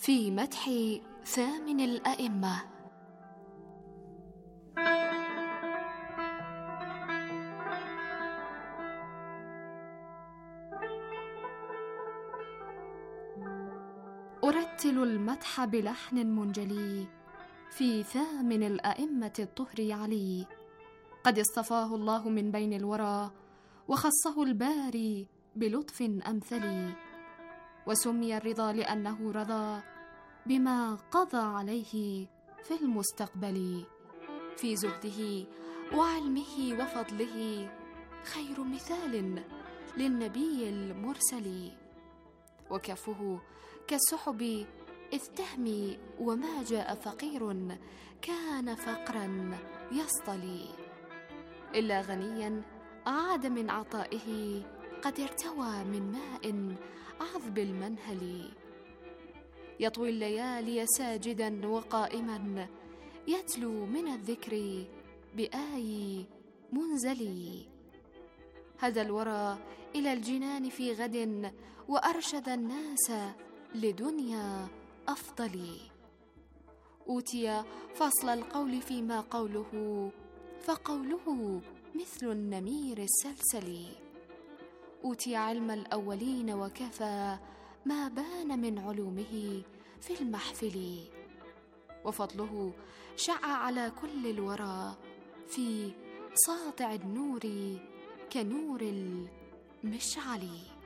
في مدح ثامن الأئمة. أرتل المدح بلحن منجلي في ثامن الأئمة الطهر علي، قد اصطفاه الله من بين الورى وخصه الباري بلطف أمثلي، وسمي الرضا لأنه رضى بما قضى عليه في المستقبل، في زهده وعلمه وفضله خير مثال للنبي المرسل، وكفه كالسحب إذ تهمي وما جاء فقير كان فقرا يصطلي، إلا غنيا عاد من عطائه قد ارتوى من ماء عذب المنهل، يطوي الليالي ساجدا وقائما يتلو من الذكر بآي منزلي، هدى الورى إلى الجنان في غد وأرشد الناس لدنيا أفضل، أوتي فصل القول فيما قوله فقوله مثل النمير السلسل، أوتي علم الأولين وكفى ما بان من علومه في المحفل، وفضله شع على كل الورى في ساطع النور كنور المشعل.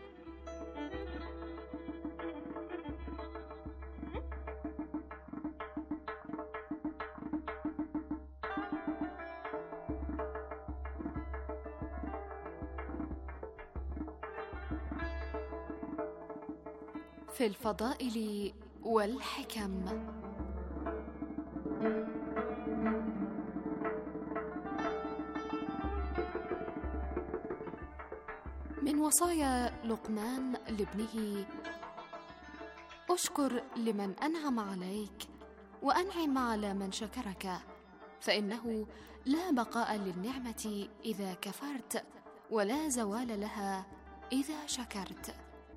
في الفضائل والحكم. من وصايا لقمان لابنه: أشكر لمن أنعم عليك وأنعم على من شكرك، فإنه لا بقاء للنعمة إذا كفرت ولا زوال لها إذا شكرت.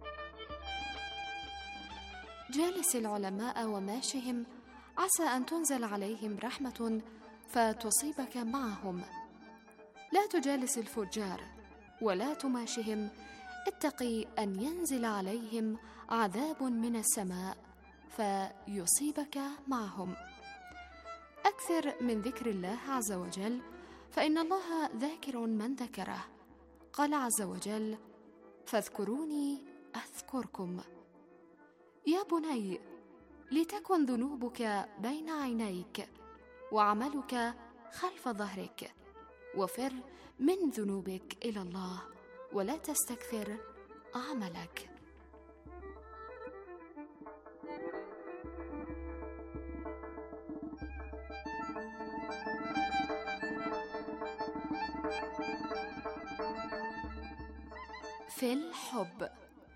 جالس العلماء وماشهم عسى أن تنزل عليهم رحمة فتصيبك معهم، لا تجالس الفجار ولا تماشهم، اتقي أن ينزل عليهم عذاب من السماء فيصيبك معهم. أكثر من ذكر الله عز وجل، فإن الله ذاكر من ذكره. قال عز وجل: فاذكروني أذكركم. يا بني، لتكن ذنوبك بين عينيك وعملك خلف ظهرك، وفر من ذنوبك إلى الله ولا تستكثر عملك. في الحب.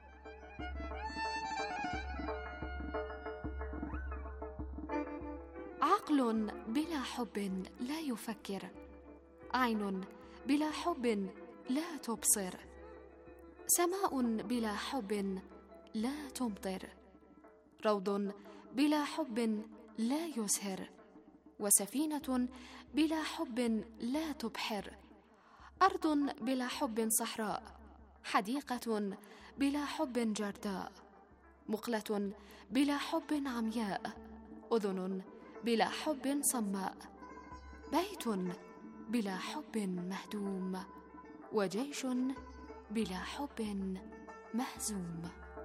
عقل بلا حب لا يفكر، عين بلا حب لا تبصر، سماء بلا حب لا تمطر، روض بلا حب لا يزهر، وسفينة بلا حب لا تبحر، أرض بلا حب صحراء، حديقة بلا حب جرداء، مقلة بلا حب عمياء، أذن بلا حب صماء، بيت بلا حب مهدوم، وجيش بلا حب مهزوم.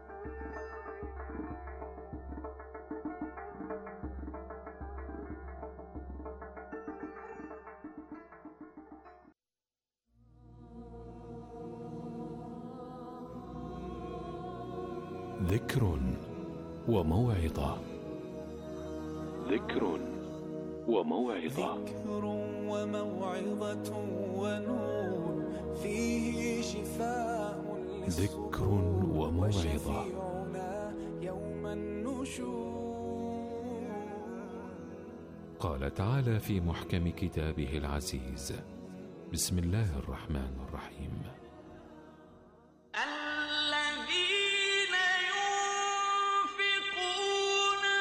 ذكر وموعظة. ذكر وموعظة. ذكر وموعظة ونور فيه شفاء ذكر وموعظة. يوم النشور. قال تعالى في محكم كتابه العزيز: بسم الله الرحمن الرحيم: الذين ينفقون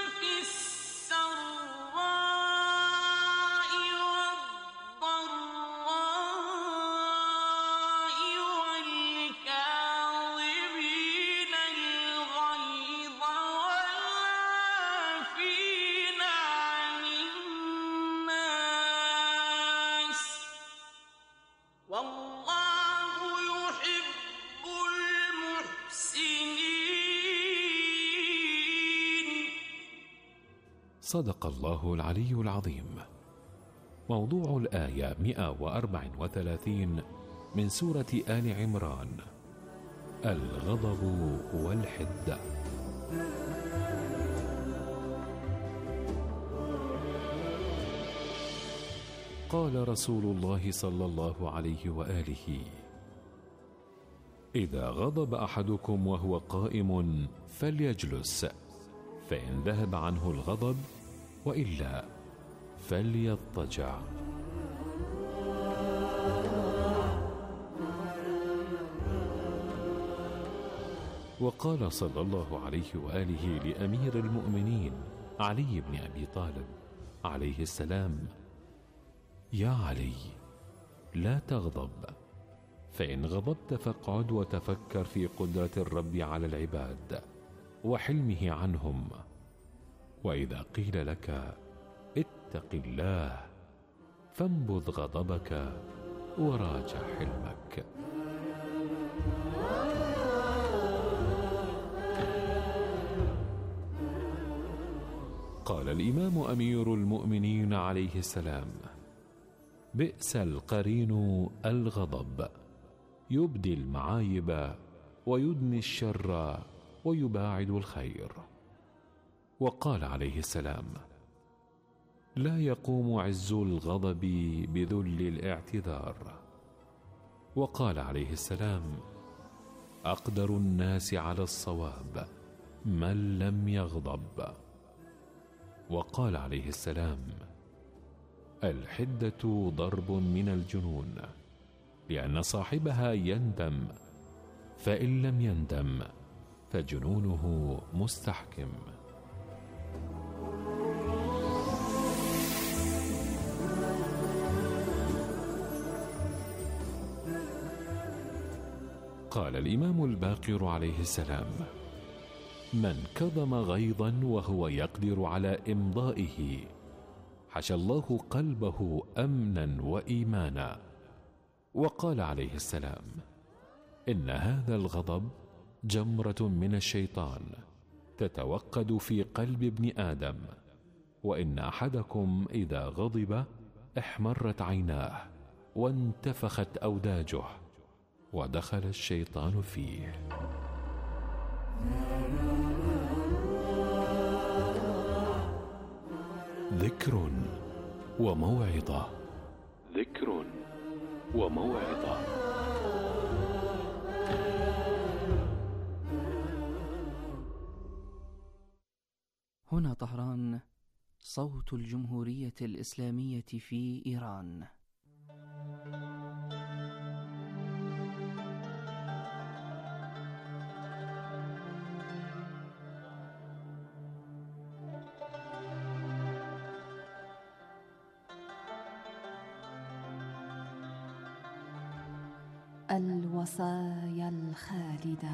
صدق الله العلي العظيم. موضوع الآية 134 من سورة آل عمران: الغضب والحدة. قال رسول الله صلى الله عليه وآله: إذا غضب أحدكم وهو قائم فليجلس، فإن ذهب عنه الغضب وإلا فليضطجع. وقال صلى الله عليه وآله لأمير المؤمنين علي بن أبي طالب عليه السلام: يا علي، لا تغضب، فإن غضبت فاقعد وتفكر في قدرة الرب على العباد وحلمه عنهم، وإذا قيل لك اتق الله فانبذ غضبك وراجع حلمك. قال الإمام أمير المؤمنين عليه السلام: بئس القرين الغضب، يبدي المعايب ويدني الشر ويباعد الخير. وقال عليه السلام: لا يقوم عز الغضب بذل الاعتذار. وقال عليه السلام: أقدر الناس على الصواب من لم يغضب. وقال عليه السلام: الحدة ضرب من الجنون، لأن صاحبها يندم، فإن لم يندم فجنونه مستحكم. قال الإمام الباقر عليه السلام: من كظم غيظا وهو يقدر على إمضائه حشى الله قلبه أمنا وإيمانا. وقال عليه السلام: إن هذا الغضب جمرة من الشيطان تتوقد في قلب ابن آدم، وإن أحدكم إذا غضب احمرت عيناه وانتفخت أوداجه ودخل الشيطان فيه. ذكر وموعظة، ذكر وموعظة. هنا طهران، صوت الجمهورية الإسلامية في إيران. الوصايا الخالدة.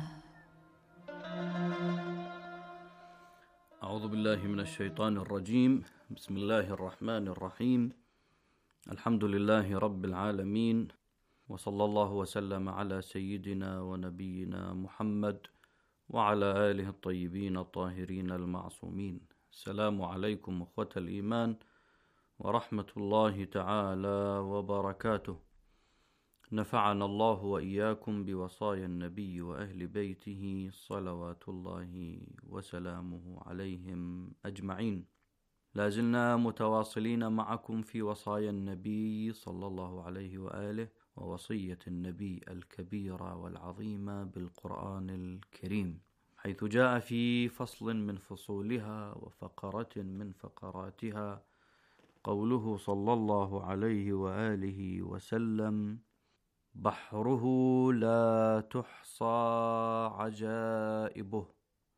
أعوذ بالله من الشيطان الرجيم. بسم الله الرحمن الرحيم. الحمد لله رب العالمين، وصلى الله وسلم على سيدنا ونبينا محمد وعلى آله الطيبين الطاهرين المعصومين. السلام عليكم أخوة الإيمان ورحمة الله تعالى وبركاته. نفعنا الله وإياكم بوصايا النبي وأهل بيته صلوات الله وسلامه عليهم أجمعين. لازلنا متواصلين معكم في وصايا النبي صلى الله عليه وآله ووصية النبي الكبيرة والعظيمة بالقرآن الكريم، حيث جاء في فصل من فصولها وفقرة من فقراتها قوله صلى الله عليه وآله وسلم: بحره لا تحصى عجائبه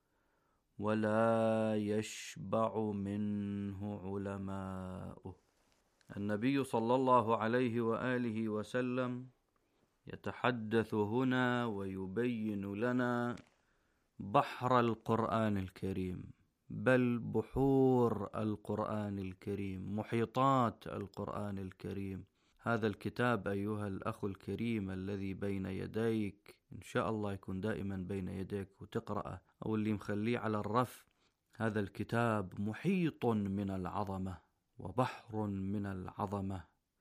ولا يشبع منه علماؤه. النبي صلى الله عليه وآله وسلم يتحدث هنا ويبين لنا بحر القرآن الكريم، بل بحور القرآن الكريم، محيطات القرآن الكريم. هذا الكتاب أيها الأخ الكريم الذي بين يديك، إن شاء الله يكون دائما بين يديك وتقرأه، أو اللي مخليه على الرف هذا الكتاب محيط من العظمة وبحر من العظمة،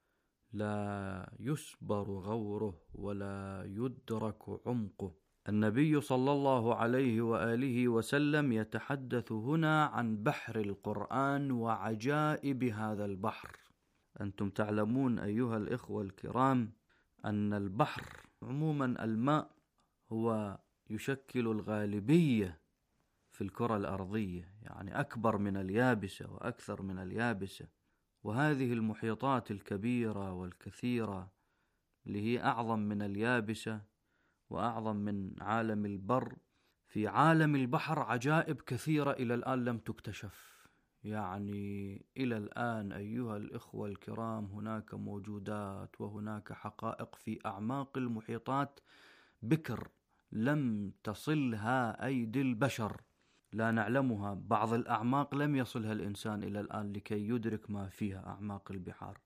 لا يسبر غوره ولا يدرك عمقه. النبي صلى الله عليه وآله وسلم يتحدث هنا عن بحر القرآن وعجائب هذا البحر. أنتم تعلمون أيها الإخوة الكرام أن البحر عموما الماء هو يشكل الغالبية في الكرة الأرضية، يعني أكبر من اليابسة وأكثر من اليابسة. وهذه المحيطات الكبيرة والكثيرة اللي هي أعظم من اليابسة وأعظم من عالم البر، في عالم البحر عجائب كثيرة إلى الآن لم تكتشف. يعني إلى الآن أيها الإخوة الكرام هناك موجودات وهناك حقائق في أعماق المحيطات بكر لم تصلها أيدي البشر، لا نعلمها. بعض الأعماق لم يصلها الإنسان إلى الآن لكي يدرك ما فيها أعماق البحار.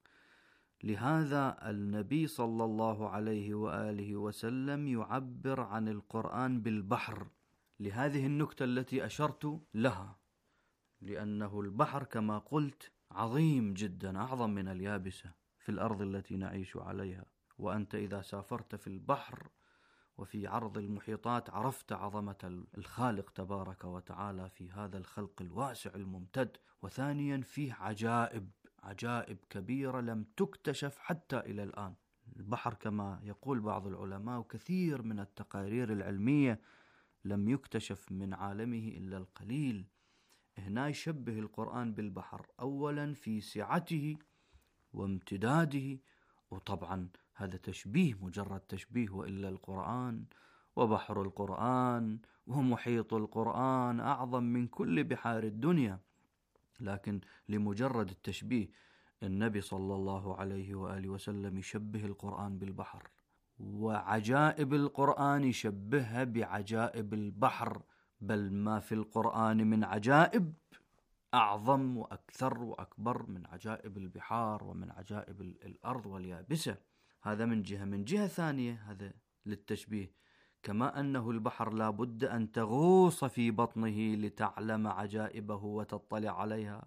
لهذا النبي صلى الله عليه وآله وسلم يعبر عن القرآن بالبحر، لهذه النكتة التي أشرت لها، لأنه البحر كما قلت عظيم جدا، أعظم من اليابسة في الأرض التي نعيش عليها. وأنت إذا سافرت في البحر وفي عرض المحيطات عرفت عظمة الخالق تبارك وتعالى في هذا الخلق الواسع الممتد. وثانيا فيه عجائب كبيرة لم تكتشف حتى إلى الآن. البحر كما يقول بعض العلماء وكثير من التقارير العلمية لم يكتشف من عالمه إلا القليل. هنا يشبه القرآن بالبحر، أولا في سعته وامتداده، وطبعا هذا تشبيه مجرد تشبيه، وإلا القرآن وبحر القرآن ومحيط القرآن أعظم من كل بحار الدنيا، لكن لمجرد التشبيه النبي صلى الله عليه وآله وسلم يشبه القرآن بالبحر، وعجائب القرآن يشبهها بعجائب البحر، بل ما في القرآن من عجائب أعظم وأكثر وأكبر من عجائب البحار ومن عجائب الأرض واليابسة. هذا من جهة. من جهة ثانية هذا للتشبيه، كما أنه البحر لا بد أن تغوص في بطنه لتعلم عجائبه وتطلع عليها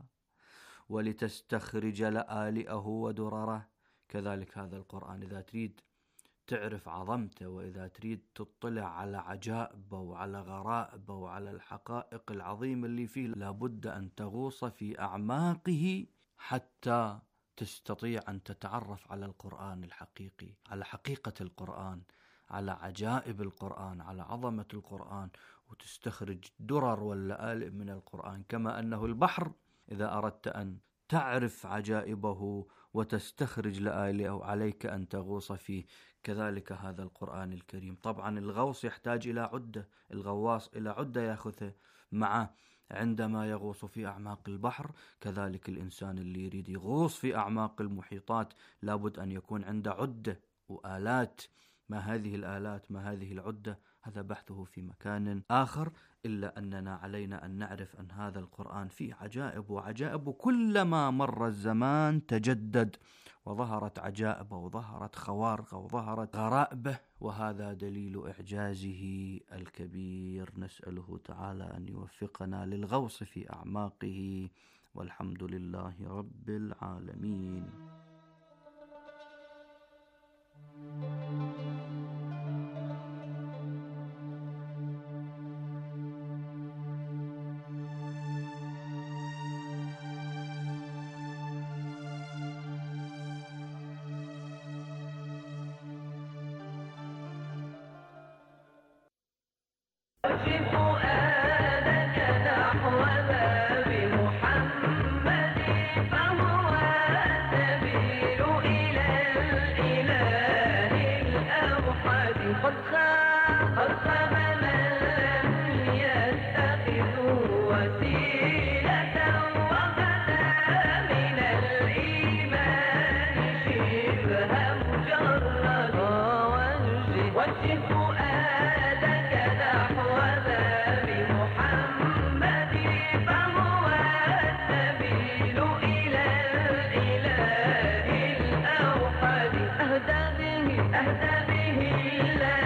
ولتستخرج لآلئه ودرره، كذلك هذا القرآن إذا تريد تعرف عظمته وإذا تريد تطلع على عجائبه وعلى غرائبه وعلى الحقائق العظيمة اللي فيه لابد أن تغوص في أعماقه حتى تستطيع أن تتعرف على القرآن الحقيقي، على حقيقة القرآن، على عجائب القرآن، على عظمة القرآن، وتستخرج درر واللآلئ من القرآن. كما أنه البحر إذا أردت أن تعرف عجائبه وتستخرج لآلئه عليك أن تغوص فيه، كذلك هذا القرآن الكريم. طبعا الغوص يحتاج إلى عدة، الغواص إلى عدة يأخذه معه عندما يغوص في أعماق البحر، كذلك الإنسان اللي يريد يغوص في أعماق المحيطات لابد أن يكون عنده عدة وآلات. ما هذه الآلات، ما هذه العدة، هذا بحثه في مكان آخر، إلا أننا علينا أن نعرف أن هذا القرآن فيه عجائب، وعجائب كلما مر الزمان تجدد وظهرت عجائبه وظهرت خوارقه وظهرت غرائبه، وهذا دليل إعجازه الكبير. نسأله تعالى أن يوفقنا للغوص في أعماقه، والحمد لله رب العالمين.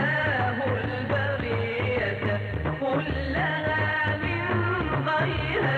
كلها من غيرها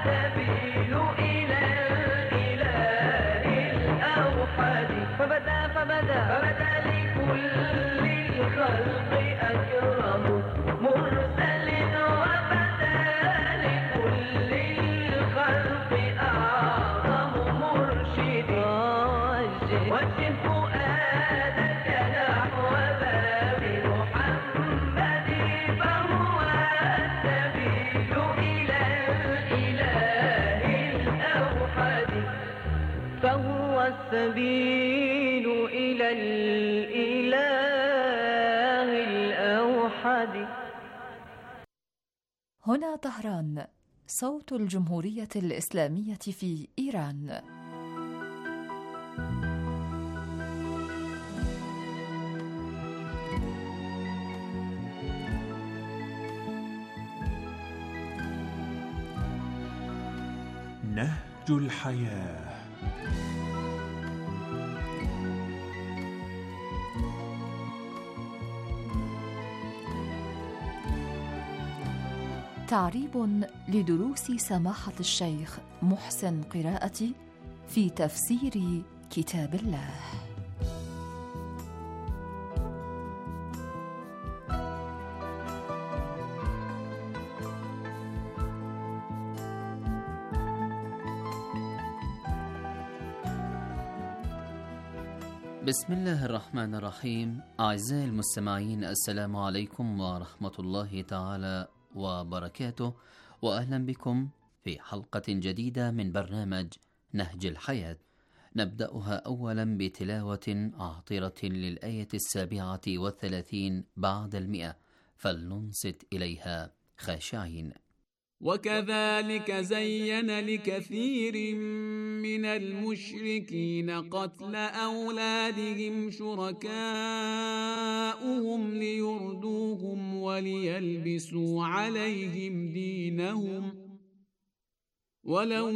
السبيل إلى الإله الأوحد فبدا لكل الخلق أكرم مرسل وبدا لكل الخلق أعظم مرشد وجه فؤادك نحو باب محمد فهو السبيل إلى الإله الأوحد فهو السبيل إلى الإله الأوحد. هنا طهران، صوت الجمهورية الإسلامية في إيران. نهج الحياة. تعريب لدروس سماحة الشيخ محسن قراءتي في تفسير كتاب الله. بسم الله الرحمن الرحيم. أعزائي المستمعين، السلام عليكم ورحمة الله تعالى وبركاته، وأهلا بكم في حلقة جديدة من برنامج نهج الحياة. نبدأها أولا بتلاوة عاطرة للآية 37 بعد 100، فلننصت إليها خاشعين. وكذلك زين لكثير من المشركين قتل أولادهم شركاؤهم ليردوهم وليلبسوا عليهم دينهم ولو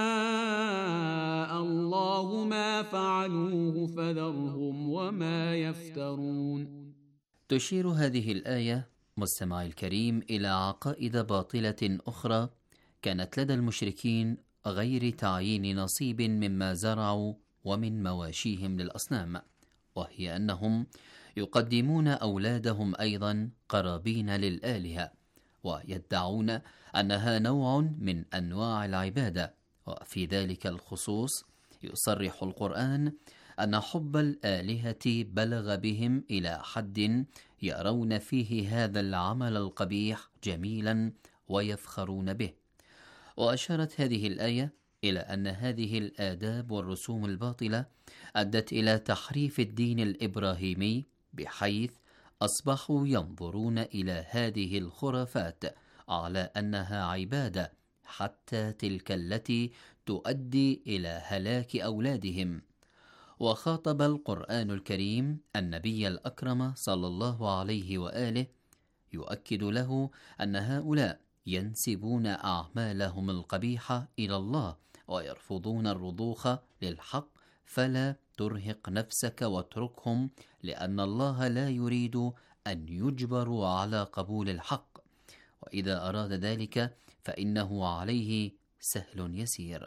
شاء الله ما فعلوه فذرهم وما يفترون. تشير هذه الآية مستمعي الكريم إلى عقائد باطلة أخرى كانت لدى المشركين غير تعيين نصيب مما زرعوا ومن مواشيهم للأصنام، وهي أنهم يقدمون أولادهم أيضا قرابين للآلهة، ويدعون أنها نوع من أنواع العبادة. وفي ذلك الخصوص يصرح القرآن أن حب الآلهة بلغ بهم إلى حد يرون فيه هذا العمل القبيح جميلا ويفخرون به. وأشارت هذه الآية إلى أن هذه الآداب والرسوم الباطلة أدت إلى تحريف الدين الإبراهيمي، بحيث أصبحوا ينظرون إلى هذه الخرافات على أنها عبادة، حتى تلك التي تؤدي إلى هلاك أولادهم. وخاطب القرآن الكريم النبي الأكرم صلى الله عليه وآله يؤكد له أن هؤلاء ينسبون أعمالهم القبيحة إلى الله ويرفضون الرضوخ للحق، فلا ترهق نفسك واتركهم، لأن الله لا يريد أن يجبروا على قبول الحق، وإذا أراد ذلك فإنه عليه سهل يسير.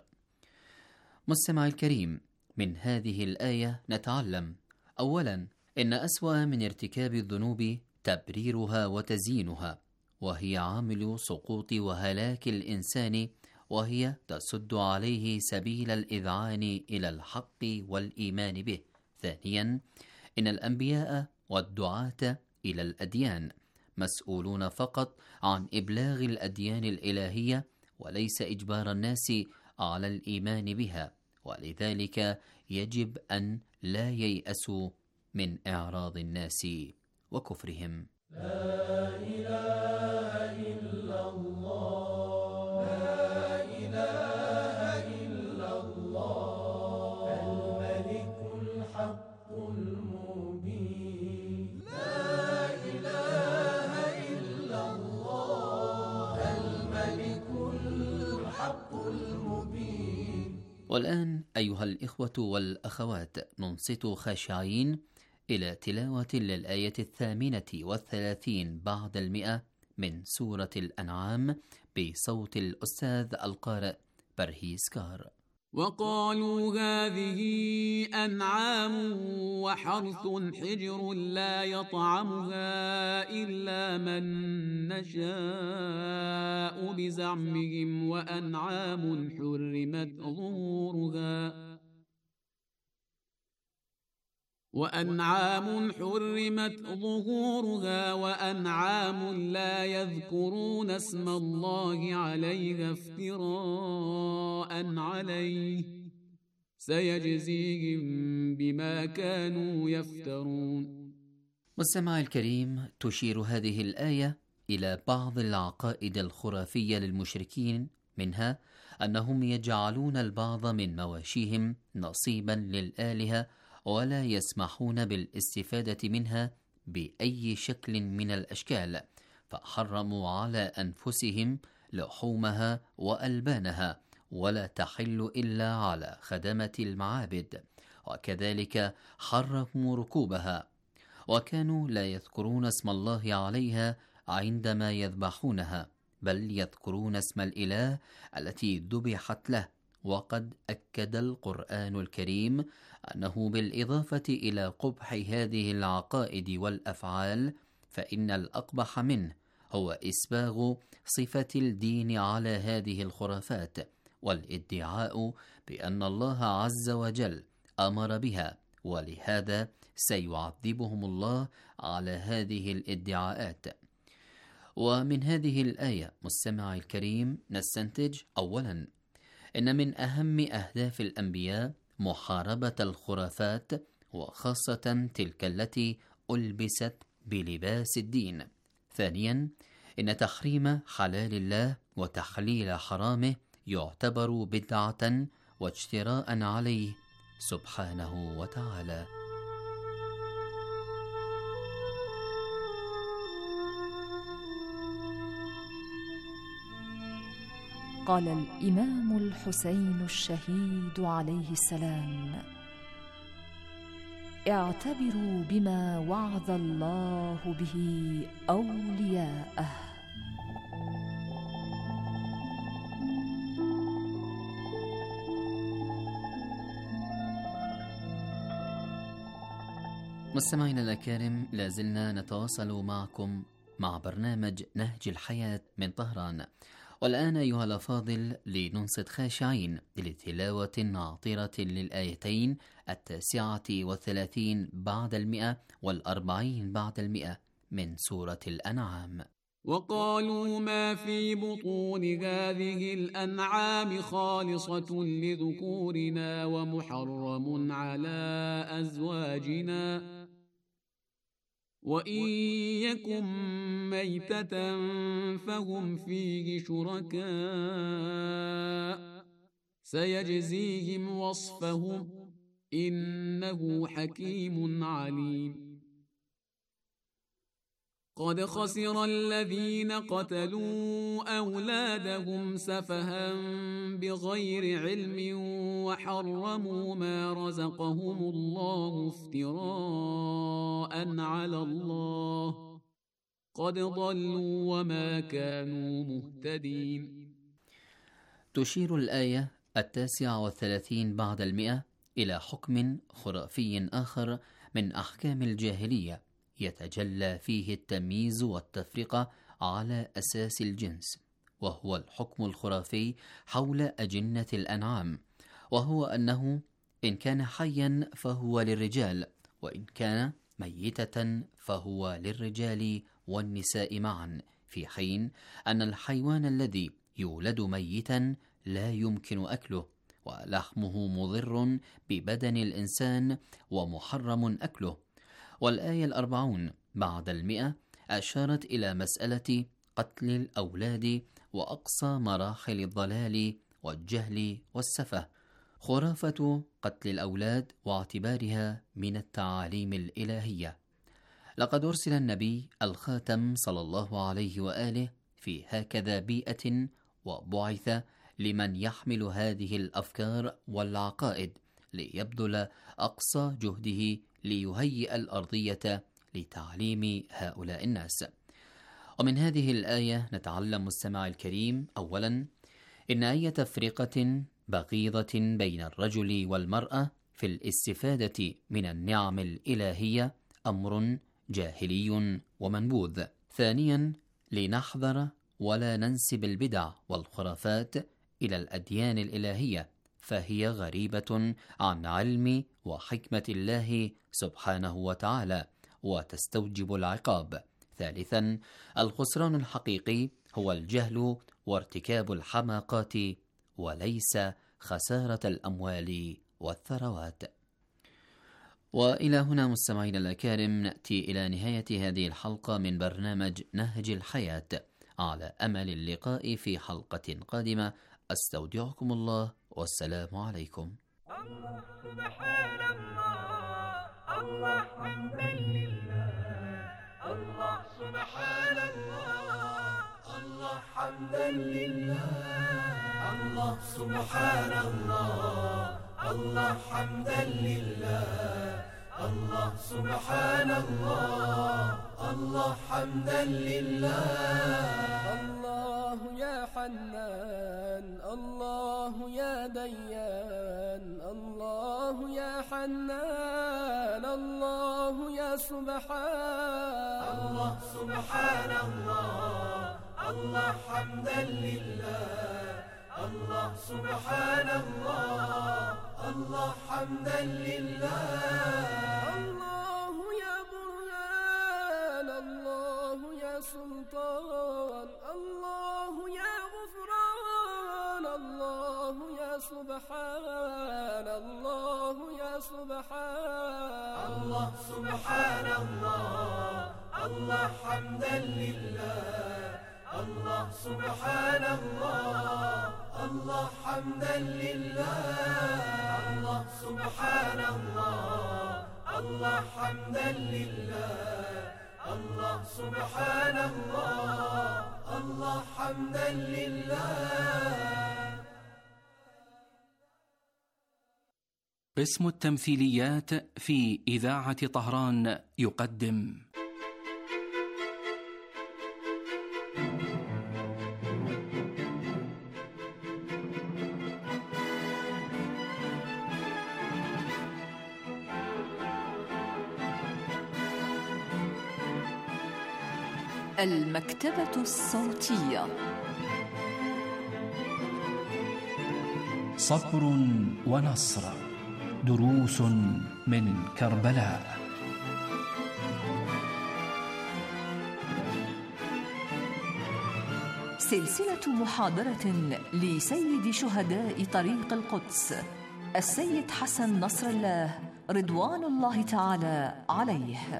مستمع الكريم، من هذه الآية نتعلم أولا إن أسوأ من ارتكاب الذنوب تبريرها وتزيينها، وهي عامل سقوط وهلاك الإنسان، وهي تسد عليه سبيل الإذعان إلى الحق والإيمان به. ثانيا إن الأنبياء والدعاة إلى الأديان مسؤولون فقط عن إبلاغ الأديان الإلهية، وليس إجبار الناس على الإيمان بها، ولذلك يجب أن لا ييأسوا من إعراض الناس وكفرهم. لا إله إلا الله، لا إله إلا الله، الملك الحق المبين، لا إله إلا الله، الملك الحق المبين. والآن أيها الإخوة والأخوات، ننصت خاشعين إلى تلاوة للآية 38 بعد 100 من سورة الأنعام بصوت الأستاذ القارئ برهيس كار. وقالوا هذه أنعام وحرث حجر لا يطعمها إلا من نشاء بزعمهم وأنعام حرمت ظهورها وأنعام لا يذكرون اسم الله عليها افتراء عليه سيجزيهم بما كانوا يفترون. مستمع الكريم، تشير هذه الآية إلى بعض العقائد الخرافية للمشركين، منها أنهم يجعلون البعض من مواشيهم نصيبا للآلهة ولا يسمحون بالاستفادة منها بأي شكل من الأشكال، فحرموا على أنفسهم لحومها وألبانها، ولا تحل إلا على خدمة المعابد، وكذلك حرموا ركوبها، وكانوا لا يذكرون اسم الله عليها عندما يذبحونها، بل يذكرون اسم الإله التي ذبحت له. وقد أكد القرآن الكريم أنه بالإضافة إلى قبح هذه العقائد والأفعال، فإن الأقبح منه هو إسباغ صفة الدين على هذه الخرافات، والادعاء بأن الله عز وجل أمر بها، ولهذا سيعذبهم الله على هذه الادعاءات. ومن هذه الآية مستمع الكريم نستنتج أولا إن من أهم أهداف الأنبياء محاربة الخرافات، وخاصة تلك التي ألبست بلباس الدين. ثانيا، إن تحريم حلال الله وتحليل حرامه يعتبر بدعة واجتراء عليه سبحانه وتعالى. قال الإمام الحسين الشهيد عليه السلام: اعتبروا بما وعظ الله به أولياءه. مستمعينا الأكارم، لازلنا نتواصل معكم مع برنامج نهج الحياة من طهران. والآن أيها الأفاضل لننصت خاشعين لتلاوة عطرة للآيتين 39 بعد 100 و40 بعد 100 من سورة الأنعام. وقالوا ما في بطون هذه الأنعام خالصة لذكورنا ومحرم على أزواجنا، وإن يكن ميتة فهم فيه شركاء سيجزيهم وصفهم إنه حكيم عليم. قد خسر الذين قتلوا أولادهم سفها بغير علم وحرموا ما رزقهم الله افتراء على الله قد ضلوا وما كانوا مهتدين. تشير الآية 39 بعد 100 إلى حكم خرافي آخر من أحكام الجاهلية يتجلى فيه التمييز والتفرقة على أساس الجنس، وهو الحكم الخرافي حول أجنة الأنعام، وهو أنه إن كان حيا فهو للرجال، وإن كان ميتة فهو للرجال والنساء معا، في حين أن الحيوان الذي يولد ميتا لا يمكن أكله، ولحمه مضر ببدن الإنسان ومحرم أكله. والآية 40 بعد 100 أشارت إلى مسألة قتل الأولاد وأقصى مراحل الضلال والجهل والسفه، خرافة قتل الأولاد واعتبارها من التعاليم الإلهية. لقد أرسل النبي الخاتم صلى الله عليه وآله في هكذا بيئة، وبعث لمن يحمل هذه الأفكار والعقائد ليبذل أقصى جهده ليهيئ الأرضية لتعليم هؤلاء الناس. ومن هذه الآية نتعلم مستمع الكريم: أولا، إن أي تفرقة بغيضة بين الرجل والمرأة في الاستفادة من النعم الإلهية أمر جاهلي ومنبوذ. ثانيا، لنحذر ولا ننسب البدع والخرافات إلى الأديان الإلهية، فهي غريبة عن علم وحكمة الله سبحانه وتعالى وتستوجب العقاب. ثالثا، الخسران الحقيقي هو الجهل وارتكاب الحماقات وليس خسارة الأموال والثروات. وإلى هنا مستمعينا الأكارم نأتي إلى نهاية هذه الحلقة من برنامج نهج الحياة، على أمل اللقاء في حلقة قادمة. أستودعكم الله والسلام عليكم. الله سبحان الله، الله حمدا لله، الله سبحان الله، الله حمدا لله، الله سبحان الله، الله حمدا لله، الله سبحان الله، الله حمدا لله. الله يا حنان، الله يا ديان، الله يا حنان، الله يا سبحان. الله سبحان الله، الله حمدا لله، الله سبحان الله، الله حمدا لله. الله يا برهان، الله يا سلطان، الله يا غفران، الله يا سبحان، الله يا سبحان. الله سبحان الله، الله حمدا لله، الله سبحان الله، الله حمدا لله. الله سبحان الله، الله حمدا لله، الله سبحان الله، الله حمدا لله. قسم التمثيليات في إذاعة طهران يقدم المكتبة الصوتية. صبر ونصر، دروس من كربلاء. سلسلة محاضرة لسيد شهداء طريق القدس السيد حسن نصر الله رضوان الله تعالى عليه.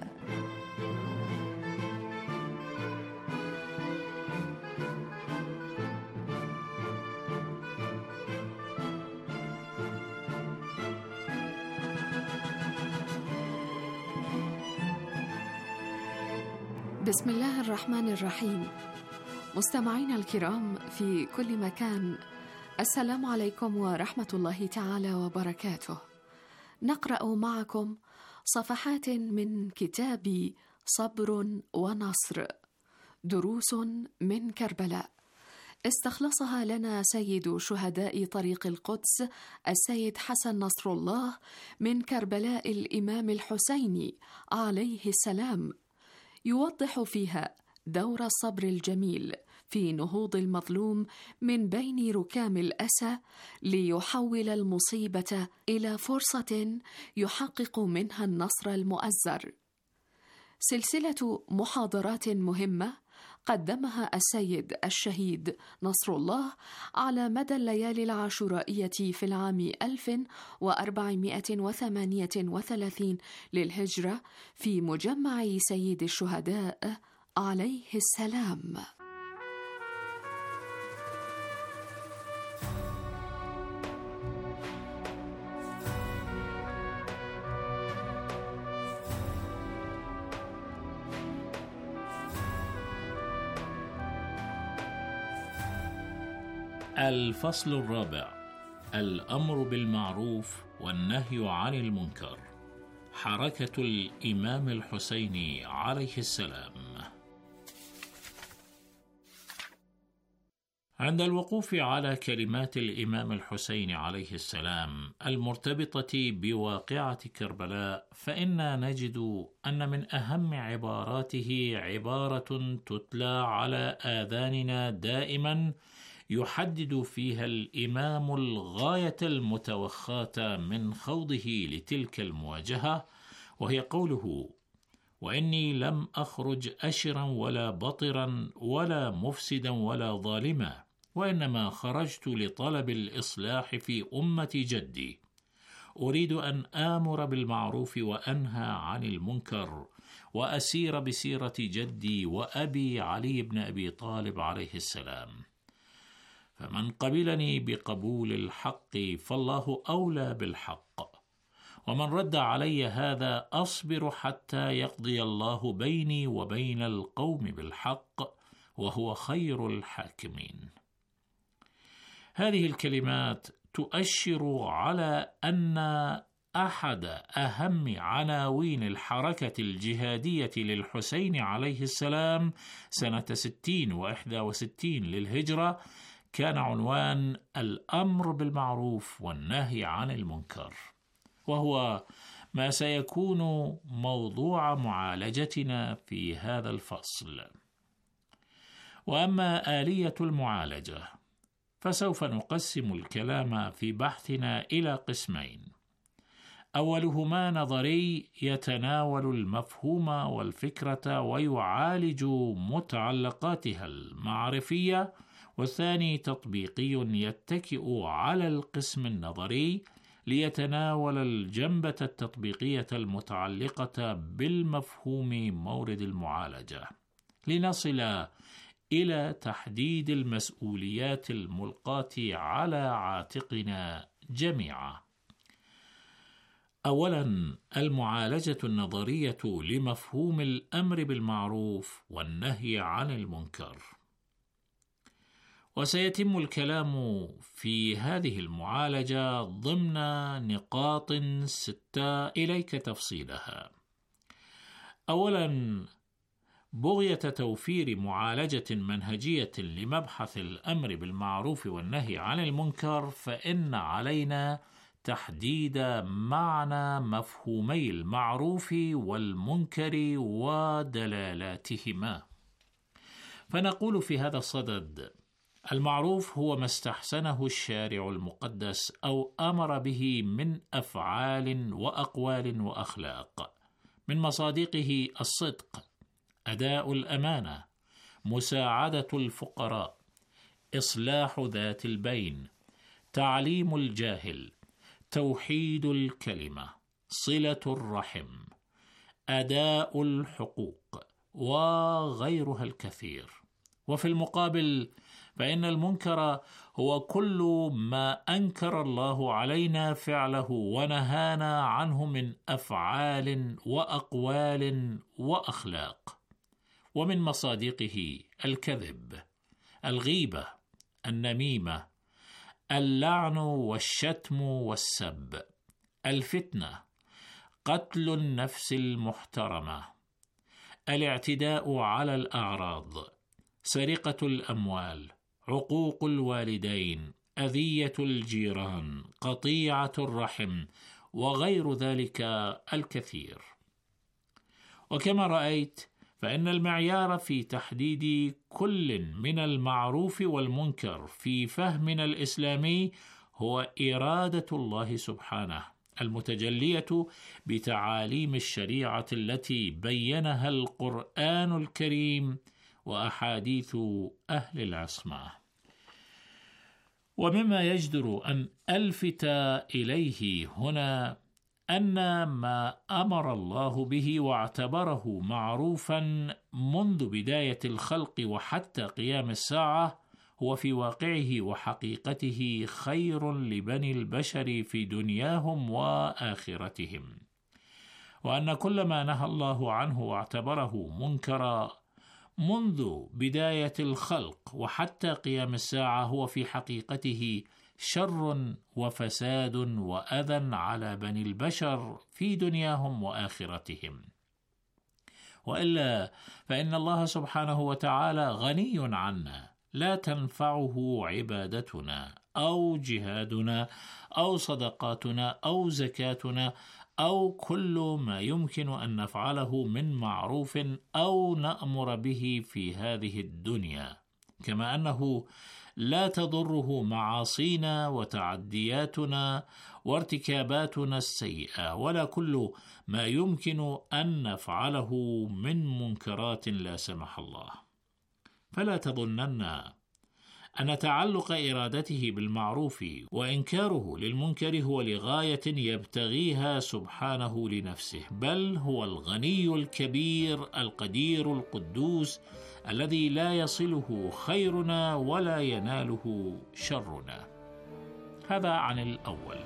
بسم الله الرحمن الرحيم. مستمعينا الكرام في كل مكان، السلام عليكم ورحمة الله تعالى وبركاته. نقرأ معكم صفحات من كتاب صبر ونصر، دروس من كربلاء، استخلصها لنا سيد شهداء طريق القدس السيد حسن نصر الله من كربلاء الإمام الحسيني عليه السلام، يوضح فيها دور الصبر الجميل في نهوض المظلوم من بين ركام الأسى ليحول المصيبة إلى فرصة يحقق منها النصر المؤزر. سلسلة محاضرات مهمة قدمها السيد الشهيد نصر الله على مدى الليالي العاشورائية في العام 1438 للهجرة في مجمع سيد الشهداء عليه السلام. الفصل الرابع: الأمر بالمعروف والنهي عن المنكر. حركة الإمام الحسيني عليه السلام. عند الوقوف على كلمات الإمام الحسين عليه السلام المرتبطة بواقعة كربلاء، فإنا نجد أن من أهم عباراته عبارة تتلى على آذاننا دائما، يحدد فيها الإمام الغاية المتوخاة من خوضه لتلك المواجهة، وهي قوله: وإني لم أخرج أشرا ولا بطرا ولا مفسدا ولا ظالما، وإنما خرجت لطلب الإصلاح في أمة جدي، أريد أن آمر بالمعروف وأنهى عن المنكر، وأسير بسيرة جدي وأبي علي بن أبي طالب عليه السلام، فمن قبلني بقبول الحق فالله أولى بالحق، ومن رد علي هذا أصبر حتى يقضي الله بيني وبين القوم بالحق، وهو خير الحاكمين. هذه الكلمات تؤشر على أن أحد أهم عناوين الحركة الجهادية للحسين عليه السلام سنة 60 و61 للهجرة كان عنوان الأمر بالمعروف والنهي عن المنكر، وهو ما سيكون موضوع معالجتنا في هذا الفصل. وأما آلية المعالجة فسوف نقسم الكلام في بحثنا إلى قسمين: أولهما نظري يتناول المفهوم والفكرة ويعالج متعلقاتها المعرفية، والثاني تطبيقي يتكئ على القسم النظري ليتناول الجنبة التطبيقية المتعلقة بالمفهوم مورد المعالجة، لنصل إلى تحديد المسؤوليات الملقاة على عاتقنا جميعا. أولا، المعالجة النظرية لمفهوم الأمر بالمعروف والنهي عن المنكر. وسيتم الكلام في هذه المعالجة ضمن نقاط 6 إليك تفصيلها. أولا، بغية توفير معالجة منهجية لمبحث الأمر بالمعروف والنهي عن المنكر، فإن علينا تحديد معنى مفهومي المعروف والمنكر ودلالاتهما. فنقول في هذا الصدد: المعروف هو ما استحسنه الشارع المقدس أو أمر به من أفعال وأقوال وأخلاق، من مصادقه الصدق، أداء الأمانة، مساعدة الفقراء، إصلاح ذات البين، تعليم الجاهل، توحيد الكلمة، صلة الرحم، أداء الحقوق، وغيرها الكثير. وفي المقابل فإن المنكر هو كل ما أنكر الله علينا فعله ونهانا عنه من أفعال وأقوال وأخلاق، ومن مصادقه الكذب، الغيبة، النميمة، اللعن والشتم والسب، الفتنة، قتل النفس المحترمة، الاعتداء على الأعراض، سرقة الأموال، عقوق الوالدين، أذية الجيران، قطيعة الرحم، وغير ذلك الكثير. وكما رأيت فإن المعيار في تحديد كل من المعروف والمنكر في فهمنا الإسلامي هو إرادة الله سبحانه المتجلية بتعاليم الشريعة التي بينها القرآن الكريم وأحاديث أهل العصمة. ومما يجدر أن ألفت إليه هنا أن ما أمر الله به واعتبره معروفا منذ بداية الخلق وحتى قيام الساعة هو في واقعه وحقيقته خير لبني البشر في دنياهم وآخرتهم، وأن كل ما نهى الله عنه واعتبره منكرا منذ بداية الخلق وحتى قيام الساعة هو في حقيقته شر وفساد وأذى على بني البشر في دنياهم وآخرتهم. وإلا فإن الله سبحانه وتعالى غني عنا لا تنفعه عبادتنا أو جهادنا أو صدقاتنا أو زكاتنا أو كل ما يمكن أن نفعله من معروف أو نأمر به في هذه الدنيا، كما أنه لا تضره معاصينا وتعدياتنا وارتكاباتنا السيئة، ولا كل ما يمكن أن نفعله من منكرات لا سمح الله. فلا تظنن أن تعلق إرادته بالمعروف وإنكاره للمنكر هو لغاية يبتغيها سبحانه لنفسه، بل هو الغني الكبير القدير القدوس الذي لا يصله خيرنا ولا يناله شرنا. هذا عن الأول.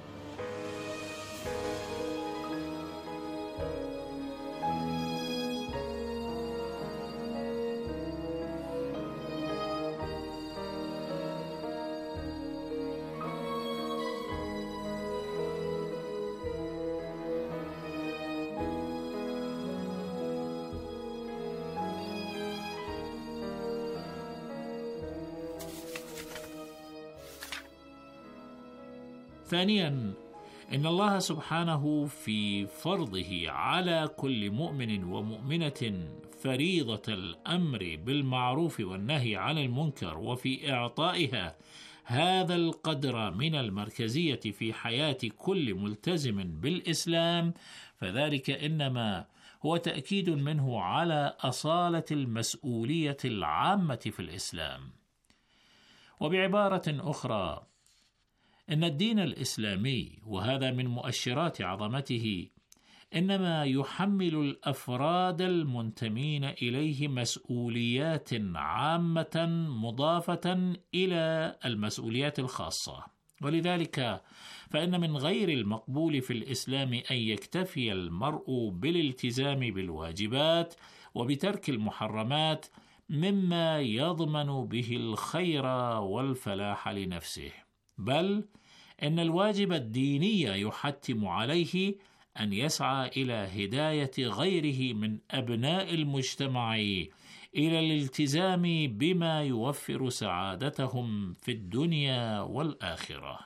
ثانيا، إن الله سبحانه في فرضه على كل مؤمن ومؤمنة فريضة الأمر بالمعروف والنهي عن المنكر، وفي إعطائها هذا القدر من المركزية في حياة كل ملتزم بالإسلام، فذلك إنما هو تأكيد منه على أصالة المسؤولية العامة في الإسلام. وبعبارة أخرى، إن الدين الإسلامي، وهذا من مؤشرات عظمته، إنما يحمل الأفراد المنتمين إليه مسؤوليات عامة مضافة إلى المسؤوليات الخاصة. ولذلك فإن من غير المقبول في الإسلام أن يكتفي المرء بالالتزام بالواجبات وبترك المحرمات مما يضمن به الخير والفلاح لنفسه، بل إن الواجب الديني يحتم عليه أن يسعى إلى هداية غيره من أبناء المجتمع إلى الالتزام بما يوفر سعادتهم في الدنيا والآخرة.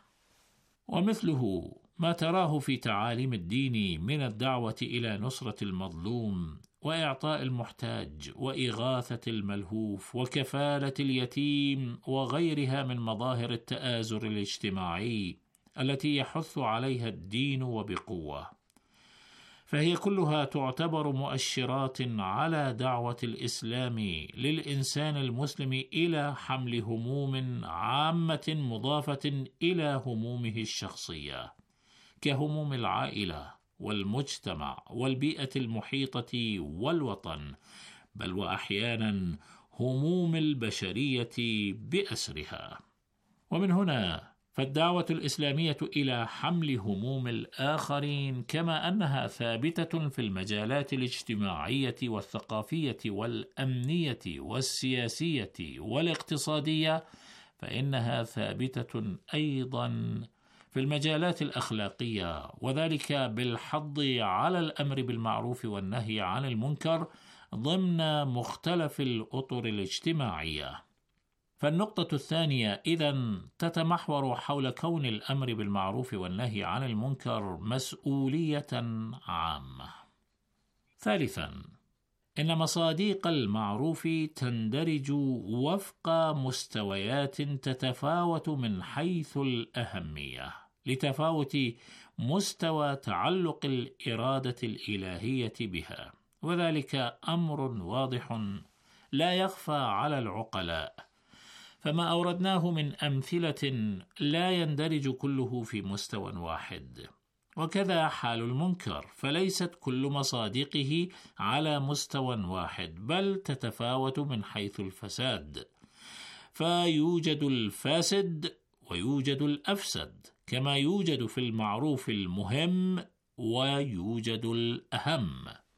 ومثله ما تراه في تعاليم الدين من الدعوة إلى نصرة المظلوم وإعطاء المحتاج وإغاثة الملهوف وكفالة اليتيم وغيرها من مظاهر التآزر الاجتماعي التي يحث عليها الدين وبقوة، فهي كلها تعتبر مؤشرات على دعوة الإسلام للإنسان المسلم إلى حمل هموم عامة مضافة إلى همومه الشخصية، كهموم العائلة والمجتمع والبيئة المحيطة والوطن، بل وأحيانا هموم البشرية بأسرها. ومن هنا فالدعوة الإسلامية إلى حمل هموم الآخرين، كما أنها ثابتة في المجالات الاجتماعية والثقافية والأمنية والسياسية والاقتصادية، فإنها ثابتة أيضا في المجالات الأخلاقية، وذلك بالحض على الأمر بالمعروف والنهي عن المنكر ضمن مختلف الأطر الاجتماعية. فالنقطة الثانية إذن تتمحور حول كون الأمر بالمعروف والنهي عن المنكر مسؤولية عامة. ثالثا، إن مصاديق المعروف تندرج وفق مستويات تتفاوت من حيث الأهمية، لتفاوت مستوى تعلق الإرادة الإلهية بها، وذلك أمر واضح لا يخفى على العقلاء، فما أوردناه من أمثلة لا يندرج كله في مستوى واحد. وكذا حال المنكر، فليست كل مصادقه على مستوى واحد، بل تتفاوت من حيث الفساد، فيوجد الفاسد ويوجد الأفسد، كما يوجد في المعروف المهم ويوجد الأهم.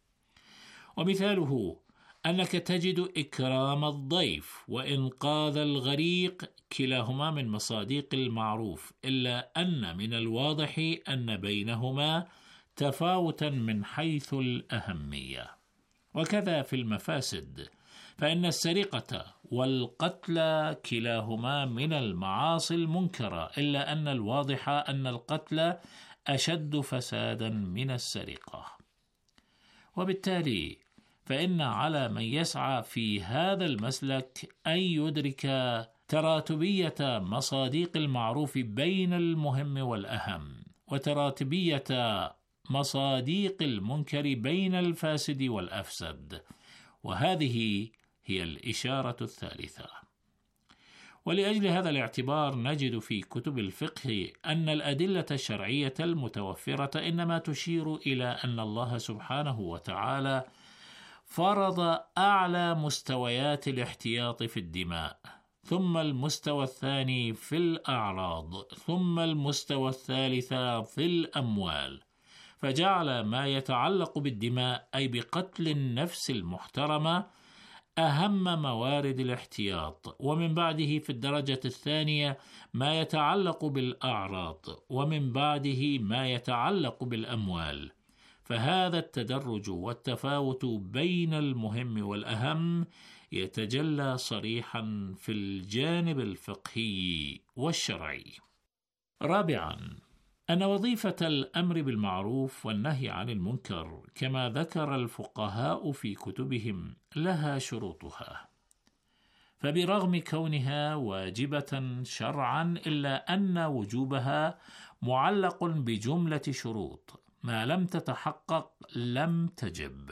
ومثاله أنك تجد إكرام الضيف وإنقاذ الغريق، كلاهما من مصاديق المعروف، إلا أن من الواضح أن بينهما تفاوتا من حيث الأهمية. وكذا في المفاسد، فإن السرقة والقتل كلاهما من المعاصي المنكرة، إلا أن الواضح أن القتل أشد فسادا من السرقة. وبالتالي فإن على من يسعى في هذا المسلك أن يدرك تراتبية مصاديق المعروف بين المهم والأهم، وتراتبية مصاديق المنكر بين الفاسد والأفسد، وهذه هي الإشارة الثالثة. ولأجل هذا الاعتبار نجد في كتب الفقه أن الأدلة الشرعية المتوفرة إنما تشير إلى أن الله سبحانه وتعالى فرض أعلى مستويات الاحتياط في الدماء، ثم المستوى الثاني في الأعراض، ثم المستوى الثالث في الأموال، فجعل ما يتعلق بالدماء أي بقتل النفس المحترمة أهم موارد الاحتياط، ومن بعده في الدرجة الثانية ما يتعلق بالأعراض، ومن بعده ما يتعلق بالأموال. فهذا التدرج والتفاوت بين المهم والأهم يتجلى صريحا في الجانب الفقهي والشرعي. رابعا، أن وظيفة الأمر بالمعروف والنهي عن المنكر كما ذكر الفقهاء في كتبهم لها شروطها، فبرغم كونها واجبة شرعا إلا أن وجوبها معلق بجملة شروط، ما لم تتحقق لم تجب.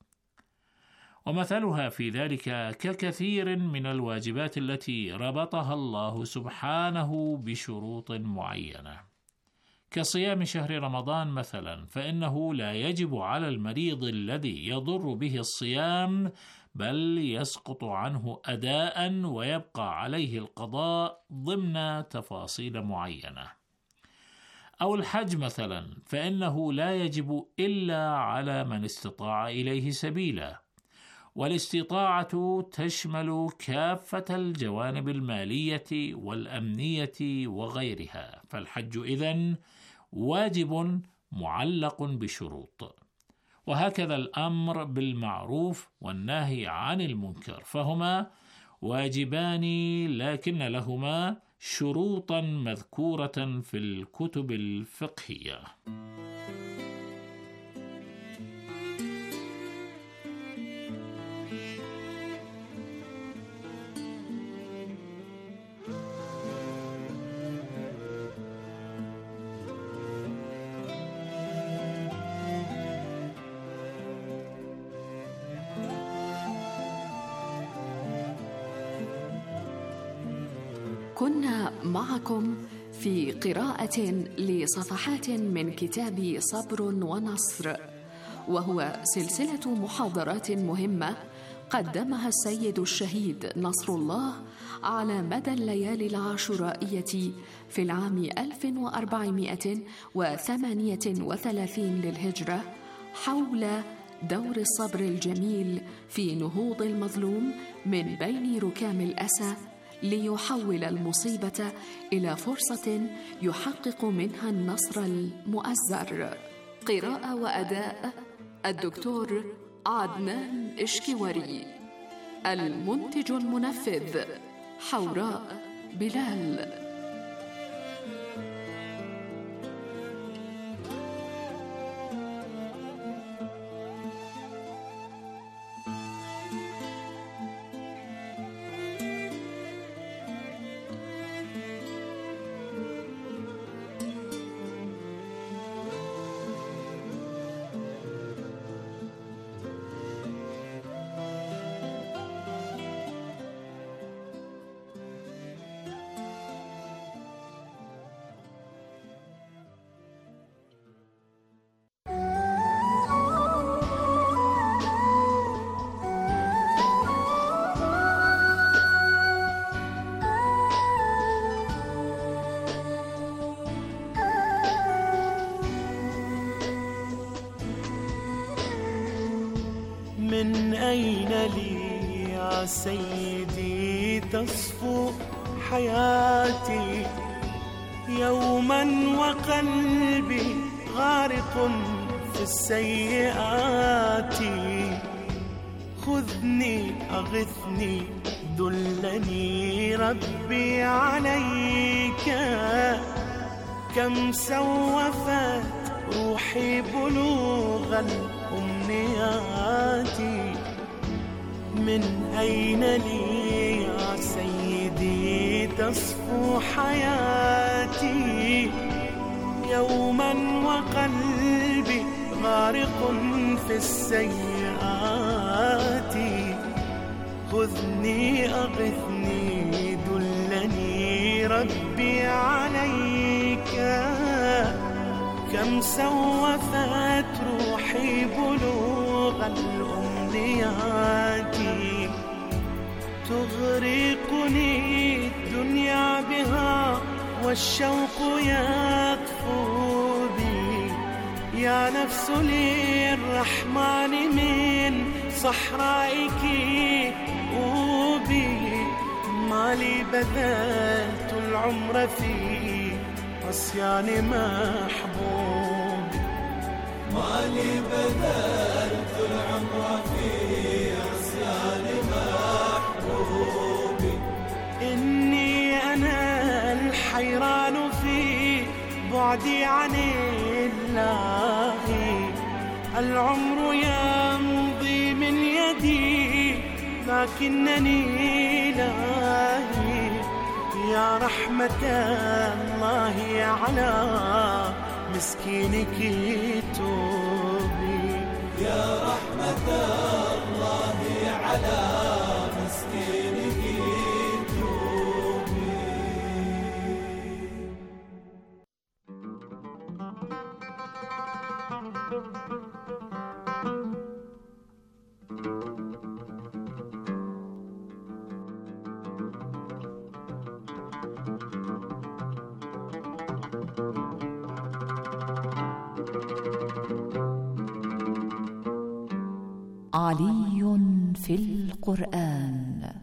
ومثلها في ذلك ككثير من الواجبات التي ربطها الله سبحانه بشروط معينة، كصيام شهر رمضان مثلا، فإنه لا يجب على المريض الذي يضر به الصيام، بل يسقط عنه أداء ويبقى عليه القضاء ضمن تفاصيل معينة. أو الحج مثلا، فإنه لا يجب إلا على من استطاع إليه سبيلا، والاستطاعة تشمل كافة الجوانب المالية والأمنية وغيرها، فالحج إذن واجب معلق بشروط. وهكذا الأمر بالمعروف والنهي عن المنكر، فهما واجبان لكن لهما شروطا مذكورة في الكتب الفقهية. كنا معكم في قراءة لصفحات من كتاب صبر ونصر، وهو سلسلة محاضرات مهمة قدمها السيد الشهيد نصر الله على مدى الليالي العاشورائية في العام 1438 للهجرة، حول دور الصبر الجميل في نهوض المظلوم من بين ركام الأسى، ليحول المصيبة إلى فرصة يحقق منها النصر المؤزر. قراءة وأداء الدكتور عدنان إشكواري. المنتج المنفذ حوراء بلال. من أين لي يا سيدي تصفو حياتي يوما وقلبي غارق في السيئات؟ خذني أغثني دلني ربي عليك، كم سوفت روحي بلوغ الأمنيات. من أين لي يا سيدي تصفو حياتي، يوما وقلبي غارق في السيئات. خذني أغثني دلني ربي عليك، كم سوفت روحي بلوغ الأمنيات. تغرقني الدنيا بها والشوق يطفو بي، يا نفس للرحمن من صحرائك أوبي. ما لي بذلت العمر في عصيان محبوب، ما لي بذلت العمر في عصيان محبوب. إني أنا الحيران في بعدي عن الله، العمر يمضي من يدي لكنني لاهي. يا رحمة الله على مسكينك توبي، يا رحمة الله على مسكينك توبي. علي في القرآن.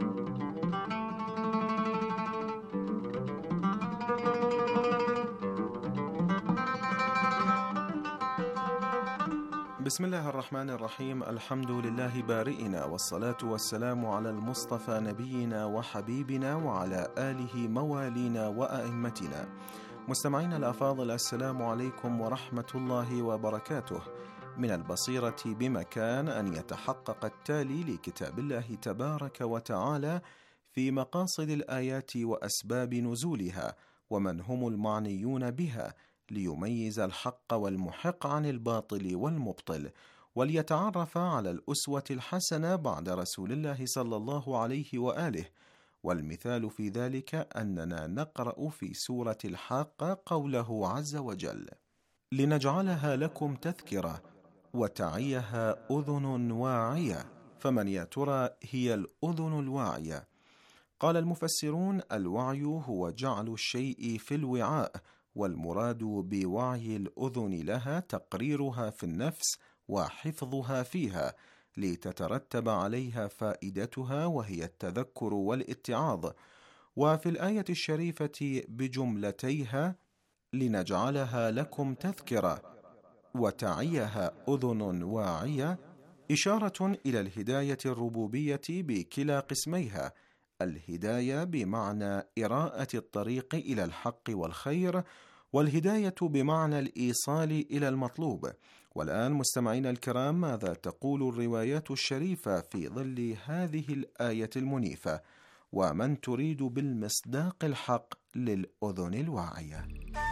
بسم الله الرحمن الرحيم. الحمد لله بارئنا، والصلاة والسلام على المصطفى نبينا وحبيبنا وعلى آله موالينا وأئمتنا. مستمعين الأفاضل، السلام عليكم ورحمة الله وبركاته. من البصيرة بمكان أن يتحقق التالي لكتاب الله تبارك وتعالى في مقاصد الآيات وأسباب نزولها ومن هم المعنيون بها، ليميز الحق والمحق عن الباطل والمبطل، وليتعرف على الأسوة الحسنة بعد رسول الله صلى الله عليه وآله. والمثال في ذلك أننا نقرأ في سورة الحاقة قوله عز وجل: لنجعلها لكم تذكرة وتعيها أذن واعية. فمن يا ترى هي الأذن الواعية؟ قال المفسرون: الوعي هو جعل الشيء في الوعاء، والمراد بوعي الأذن لها تقريرها في النفس وحفظها فيها، لتترتب عليها فائدتها وهي التذكر والاتعاظ. وفي الآية الشريفة بجملتيها لنجعلها لكم تذكرة وتعيها أذن واعية إشارة إلى الهداية الربوبية بكلا قسميها: الهداية بمعنى إراءة الطريق إلى الحق والخير، والهداية بمعنى الإيصال إلى المطلوب. والآن مستمعين الكرام، ماذا تقول الروايات الشريفة في ظل هذه الآية المنيفة؟ ومن تريد بالمصداق الحق للأذن الواعية؟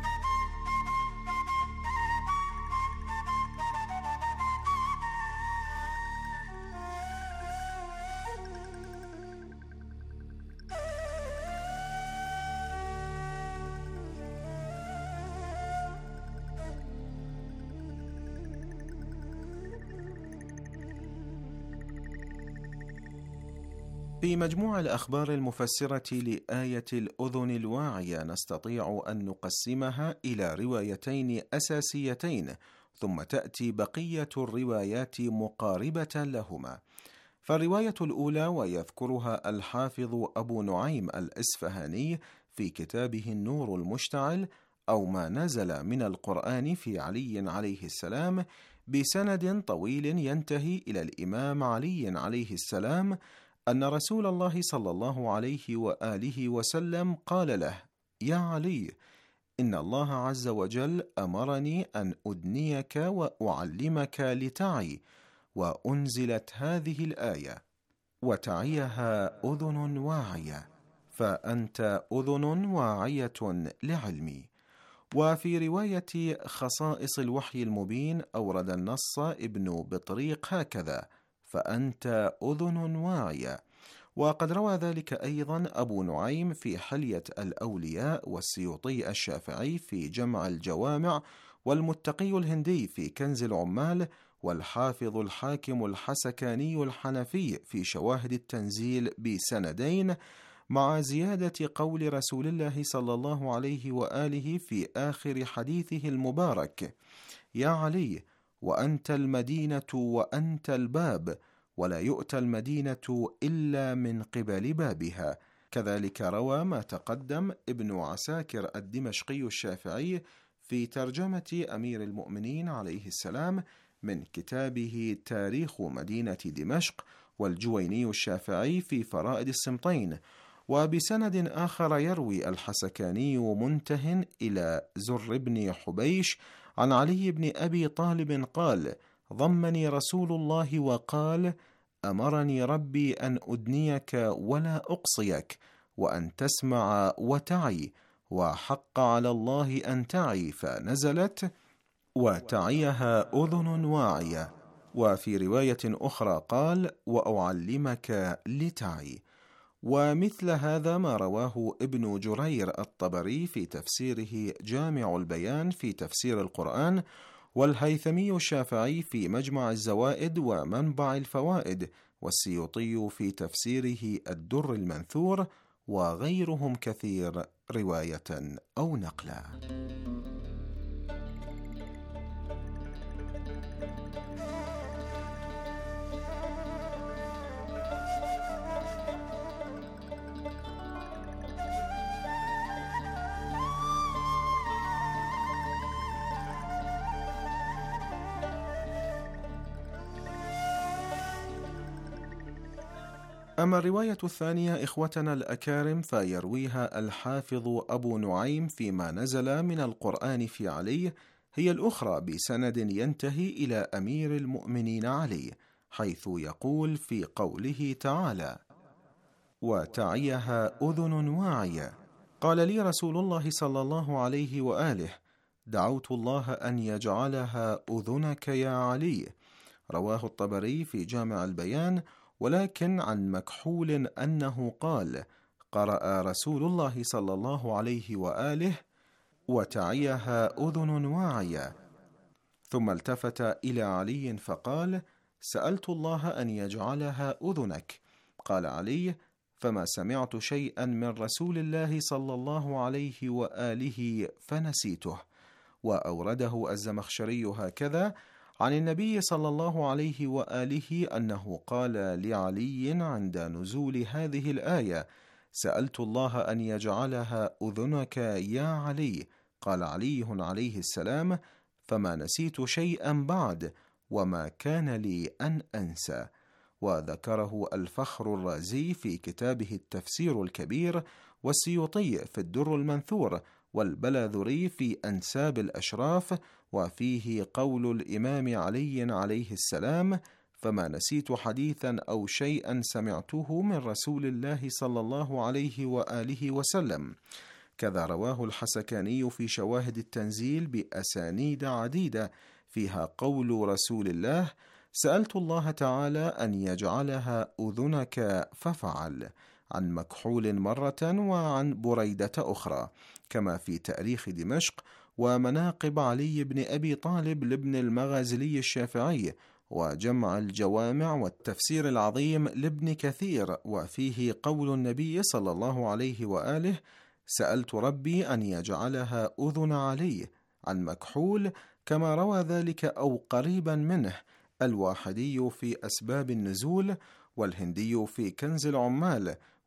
في مجموع الأخبار المفسرة لآية الأذن الواعية نستطيع أن نقسمها إلى روايتين أساسيتين، ثم تأتي بقية الروايات مقاربة لهما. فالرواية الأولى، ويذكرها الحافظ أبو نعيم الإسفهاني في كتابه النور المشتعل، أو ما نزل من القرآن في علي عليه السلام بسند طويل ينتهي إلى الإمام علي عليه السلام أن رسول الله صلى الله عليه وآله وسلم قال له: يا علي، إن الله عز وجل أمرني أن أدنيك وأعلمك لتعي، وأنزلت هذه الآية: وتعيها أذن واعية، فأنت أذن واعية لعلمي. وفي رواية خصائص الوحي المبين أورد النص ابن بطريق هكذا: فأنت أذن واعية. وقد روى ذلك أيضا أبو نعيم في حلية الأولياء، والسيوطي الشافعي في جمع الجوامع، والمتقي الهندي في كنز العمال، والحافظ الحاكم الحسكاني الحنفي في شواهد التنزيل بسندين، مع زيادة قول رسول الله صلى الله عليه وآله في آخر حديثه المبارك: يا علي، وأنت المدينة وأنت الباب، ولا يؤتى المدينة إلا من قبل بابها. كذلك روى ما تقدم ابن عساكر الدمشقي الشافعي في ترجمة أمير المؤمنين عليه السلام من كتابه تاريخ مدينة دمشق، والجويني الشافعي في فرائد السمطين. وبسند آخر يروي الحسكاني منته إلى زر بن حبيش عن علي بن أبي طالب قال: ضمني رسول الله وقال: أمرني ربي أن أدنيك ولا أقصيك، وأن تسمع وتعي، وحق على الله أن تعي، فنزلت: وتعيها أذن واعية. وفي رواية أخرى قال: وأعلمك لتعي. ومثل هذا ما رواه ابن جرير الطبري في تفسيره جامع البيان في تفسير القرآن، والهيثمي الشافعي في مجمع الزوائد ومنبع الفوائد، والسيوطي في تفسيره الدر المنثور، وغيرهم كثير رواية أو نقلا. أما الرواية الثانية إخوتنا الأكارم فيرويها الحافظ أبو نعيم فيما نزل من القرآن في علي، هي الأخرى بسند ينتهي إلى أمير المؤمنين علي، حيث يقول في قوله تعالى: وتعيها أذن واعية. قال لي رسول الله صلى الله عليه وآله: دعوت الله أن يجعلها أذنك يا علي. رواه الطبري في جامع البيان، ولكن عن مكحول أنه قال: قرأ رسول الله صلى الله عليه وآله: وتعيها أذن واعية. ثم التفت إلى علي فقال: سألت الله أن يجعلها أذنك. قال علي: فما سمعت شيئا من رسول الله صلى الله عليه وآله فنسيته. وأورده الزمخشري هكذا عن النبي صلى الله عليه وآله أنه قال لعلي عند نزول هذه الآية: سألت الله أن يجعلها أذنك يا علي. قال علي عليه السلام: فما نسيت شيئا بعد، وما كان لي أن أنسى. وذكره الفخر الرازي في كتابه التفسير الكبير، والسيوطي في الدر المنثور، والبلاذري في أنساب الأشراف، وفيه قول الإمام علي عليه السلام: فما نسيت حديثا أو شيئا سمعته من رسول الله صلى الله عليه وآله وسلم. كذا رواه الحسكاني في شواهد التنزيل بأسانيد عديدة فيها قول رسول الله: سألت الله تعالى أن يجعلها أذنك ففعل، عن مكحول مرة وعن بريدة أخرى، كما في تاريخ دمشق ومناقب علي بن أبي طالب لابن المغازلي الشافعي، وجمع الجوامع والتفسير العظيم لابن كثير، وفيه قول النبي صلى الله عليه وآله: سألت ربي أن يجعلها أذن علي، عن مكحول، كما روى ذلك أو قريبا منه الواحدي في أسباب النزول، والهندي في كنز العمال،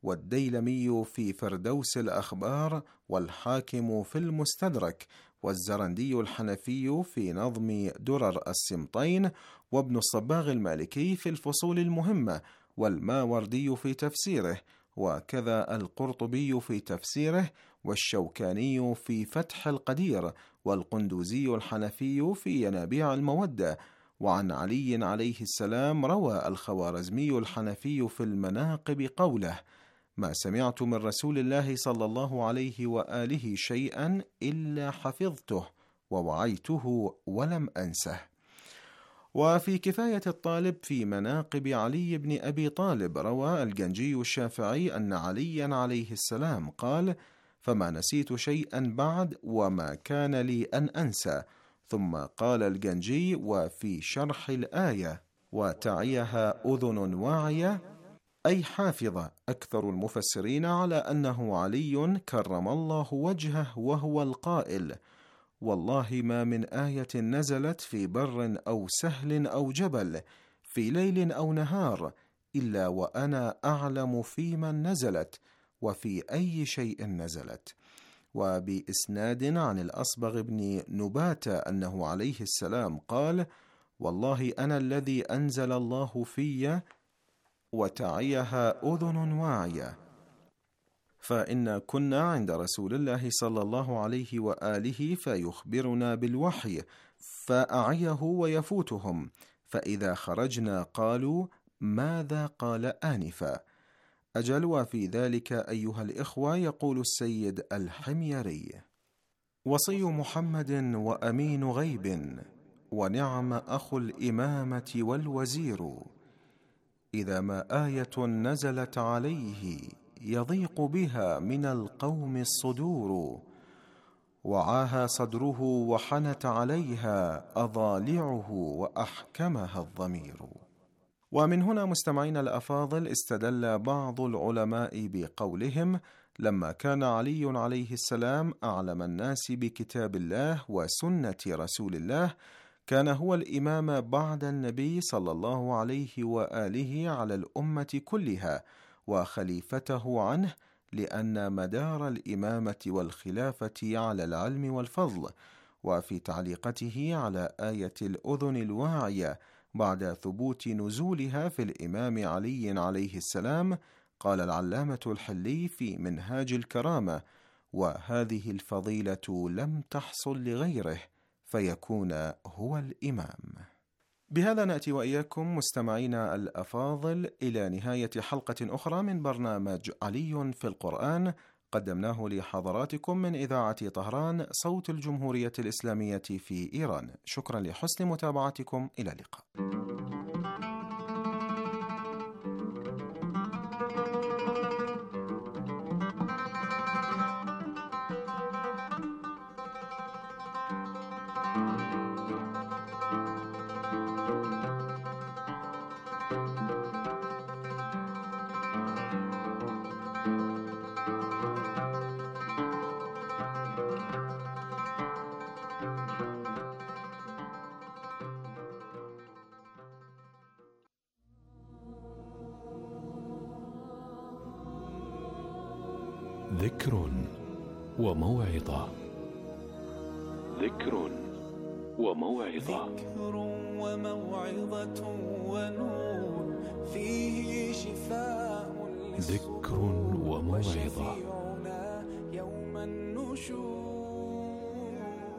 والديلمي في فردوس الأخبار، والحاكم في المستدرك، والزرندي الحنفي في نظم درر السمطين، وابن الصباغ المالكي في الفصول المهمة، والماوردي في تفسيره، وكذا القرطبي في تفسيره، والشوكاني في فتح القدير، والقندوزي الحنفي في ينابيع المودة. وعن علي عليه السلام روى الخوارزمي الحنفي في المناقب قوله: ما سمعت من رسول الله صلى الله عليه وآله شيئا إلا حفظته ووعيته ولم أنسه. وفي كفاية الطالب في مناقب علي بن أبي طالب روى الجنجي الشافعي أن عليا عليه السلام قال: فما نسيت شيئا بعد وما كان لي أن أنسى. ثم قال الجنجي وفي شرح الآية: وتعيها أذن واعية، أي حافظة. أكثر المفسرين على أنه علي كرم الله وجهه، وهو القائل: والله ما من آية نزلت في بر أو سهل أو جبل، في ليل أو نهار، إلا وأنا أعلم في من نزلت وفي أي شيء نزلت. وبإسناد عن الأصبغ بن نباتة أنه عليه السلام قال: والله أنا الذي أنزل الله في وتعيها أذن واعية. فإن كنا عند رسول الله صلى الله عليه وآله فيخبرنا بالوحي فأعيه ويفوتهم، فإذا خرجنا قالوا: ماذا قال آنفا؟ أجل. وفي ذلك أيها الإخوة يقول السيد الحميري: وصي محمد وأمين غيب، ونعم أخو الإمامة والوزير، إذا ما آية نزلت عليه يضيق بها من القوم الصدور، وعاها صدره وحنت عليها أضالعه وأحكمها الضمير. ومن هنا مستمعين الأفاضل استدل بعض العلماء بقولهم: لما كان علي عليه السلام أعلم الناس بكتاب الله وسنة رسول الله، كان هو الإمام بعد النبي صلى الله عليه وآله على الأمة كلها، وخليفته عنه، لأن مدار الإمامة والخلافة على العلم والفضل. وفي تعليقته على آية الأذن الواعية بعد ثبوت نزولها في الإمام علي عليه السلام، قال العلامة الحلي في منهاج الكرامة: وهذه الفضيلة لم تحصل لغيره فيكون هو الإمام. بهذا نأتي وإياكم مستمعينا الأفاضل إلى نهاية حلقة أخرى من برنامج علي في القرآن، قدمناه لحضراتكم من إذاعة طهران صوت الجمهورية الإسلامية في إيران. شكرا لحسن متابعتكم، إلى اللقاء. ذكر وموعظة. ذكر وموعظة. ذكر وموعظة ونور فيه شفاء. ذكر وموعظة. يوم النشور.